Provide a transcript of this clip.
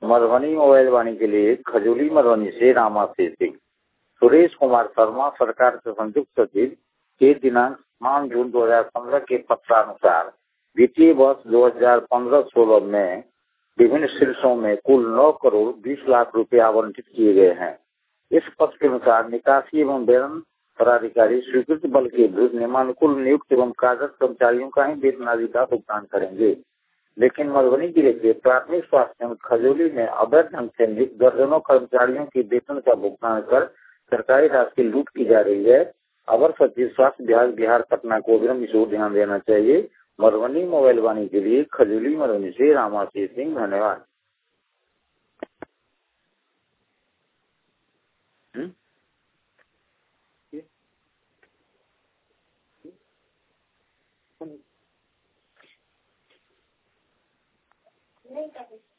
Madhubani mobile वाणी के लिए खजूली मधुबनी से रामाशीष सिंह। सुरेश कुमार शर्मा सरकार के संयुक्त सचिव के दिनांक 5 जून 2015 के पत्रानुसार वित्तीय वर्ष 2015-16 में विभिन्न शीर्षों में कुल 9 करोड़ 20 लाख रुपए आवंटित किए गए हैं। इस पत्र के अनुसार निकासी एवं वेतन पदाधिकारी स्वीकृत बल के विरुद्ध नियमानुकूल नियुक्त एवं कार्यरत कर्मचारियों का ही वेतन आदि का भुगतान करेंगे। लेकिन मधुबनी जिले के प्राथमिक स्वास्थ्य केंद्र खजूली में अवैध ढंग से नियुक्त दर्जनों कर्मचारियों के वेतन का भुगतान कर सरकारी राशि की लूट की जा रही है। अवर सचिव स्वास्थ्य विभाग बिहार पटना को अविलंब इस ओर ध्यान देना चाहिए। मधुबनी मोबाइल वाणी के लिए खजूली मधुबनी से रामाशीष सिंह। धन्यवाद। नहीं